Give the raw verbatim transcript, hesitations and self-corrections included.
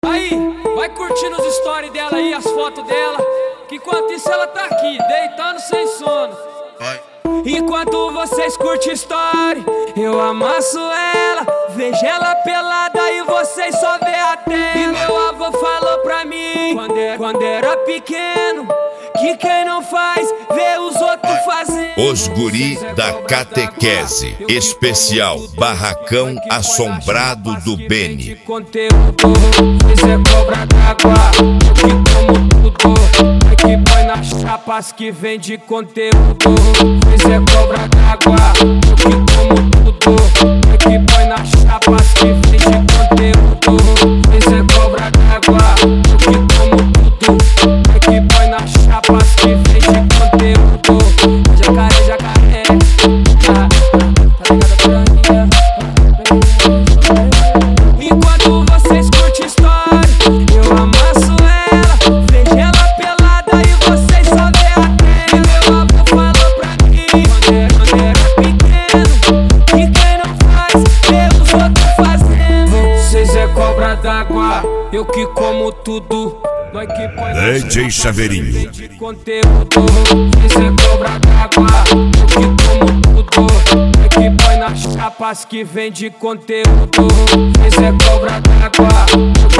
Aí, vai curtindo os stories dela aí, as fotos dela, que enquanto isso ela tá aqui, deitando sem sono. Enquanto vocês curtem story, eu amasso ela, vejo ela pelada e vocês só vê a tela. E meu avô falou pra mim, quando era, quando era pequeno, que quem não faz, vê os outros fazendo. Os guri da catequese, especial Barracão Assombrado do Beni. Conteúdo, isso é cobra d'água, que como tudo, é que põe nas chapas que vende conteúdo. Isso é cobra d'água, que como tudo, é que põe nas chapas que vende conteúdo. Isso é cobra d'água, que como tudo, é que põe nas chapas que vende conteúdo. Jacaré, jacaré, ah, tá ligado a enquanto vocês curtem story, eu amasso ela, vejo ela pelada e vocês só vê a tela. Meu avô falou pra mim, quando era, quando era pequeno, que quem não faz, vê os outros fazendo. Vocês é cobra d'água, eu que como tudo. Nós que põe D J Chaveirinho. de conteúdo, isso é cobra d'água, eu que como tudo. É que põe nas chapas que vende conteúdo. Isso é cobra d'água.